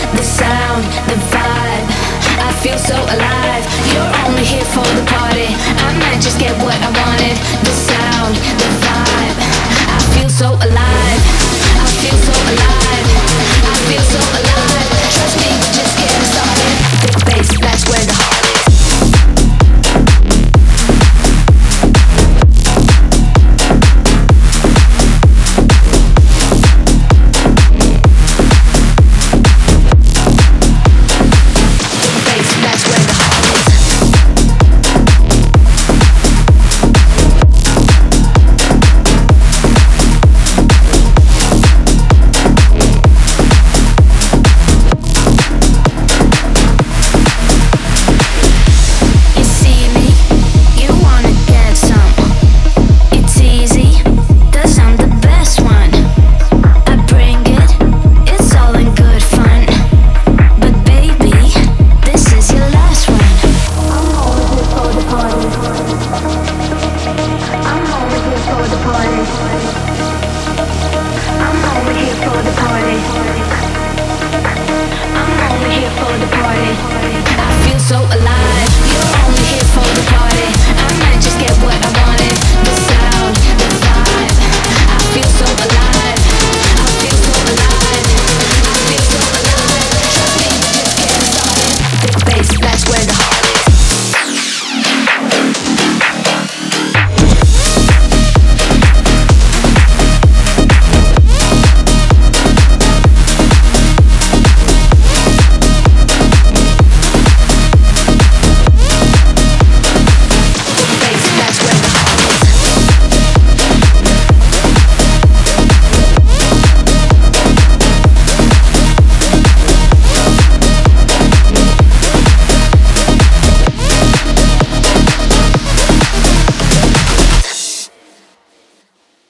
the sound, the vibe. I feel so alive. You're only here for the party. I might just get what I wanted. The sound, the vibe. I feel so alive. I feel so alive. I feel so alive. Trust me, we're just getting started. Big bass, that's where the heart is. That's where the